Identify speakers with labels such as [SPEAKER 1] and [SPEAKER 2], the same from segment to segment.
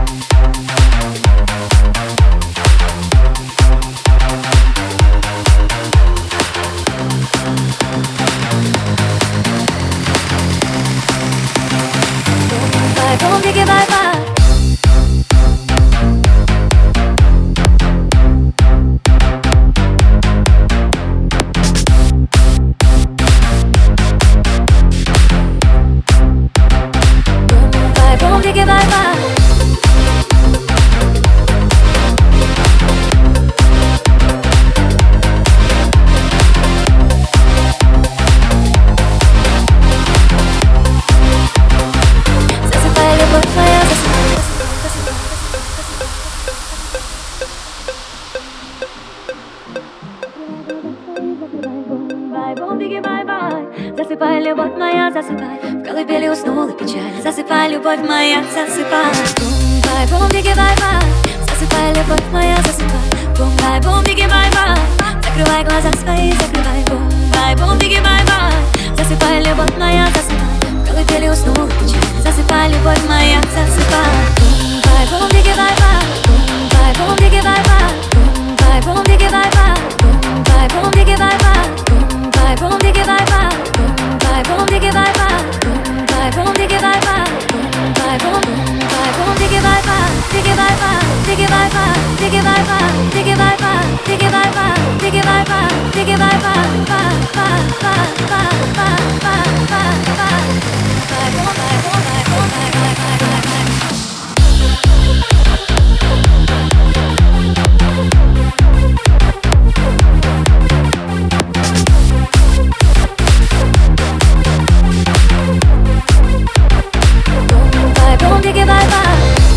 [SPEAKER 1] Засыпай, любовь моя, засыпай. В колыбели уснула печаль. Засыпай, любовь моя, засыпай. Бум-бай, бум-биги-бай-бай. Засыпай, любовь моя, засыпай. Бум-бай, бум-биги-бай-бай. Закрывай глаза свои, закрывай. Бум-бай, бум-биги-бай-бай. Засыпай, любовь моя, засыпай. В колыбели уснула печаль. Засыпай, любовь моя, засыпай. Бум-бай, бум-биги-бай-бай. Бум-бай, бум-биги-бай-бай. Бум-бай, бум-биги-бай-бай. Bye, boom, diggy, bye, bye. Bye, boom, diggy, bye, bye. Bye, boom, diggy, bye, bye. Bye, boom, diggy, bye, bye. Bye, boom, diggy, bye, bye. Diggy, bye, bye. Diggy, bye, bye. Diggy, bye, bye. Diggy, bye, bye. Diggy, bye, bye. Diggy, bye, bye. Diggy, bye, bye. Bye, bye, bye, bye, bye, bye, bye, bye. Bye, boom, bye, boom, bye, boom, bye, bye, bye, bye, bye. Diggy, bye, bye.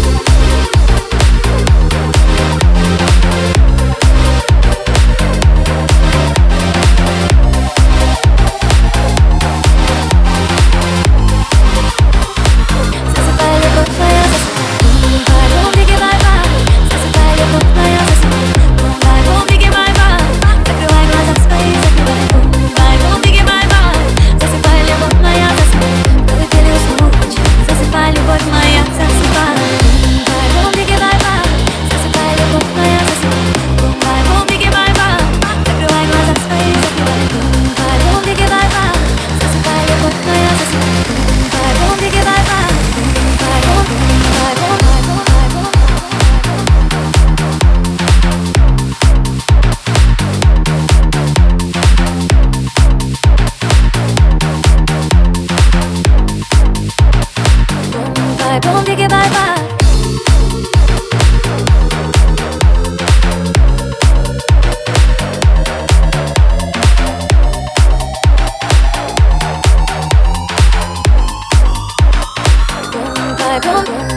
[SPEAKER 1] Boom, diggy, bye, bye. Boom, bye, boom.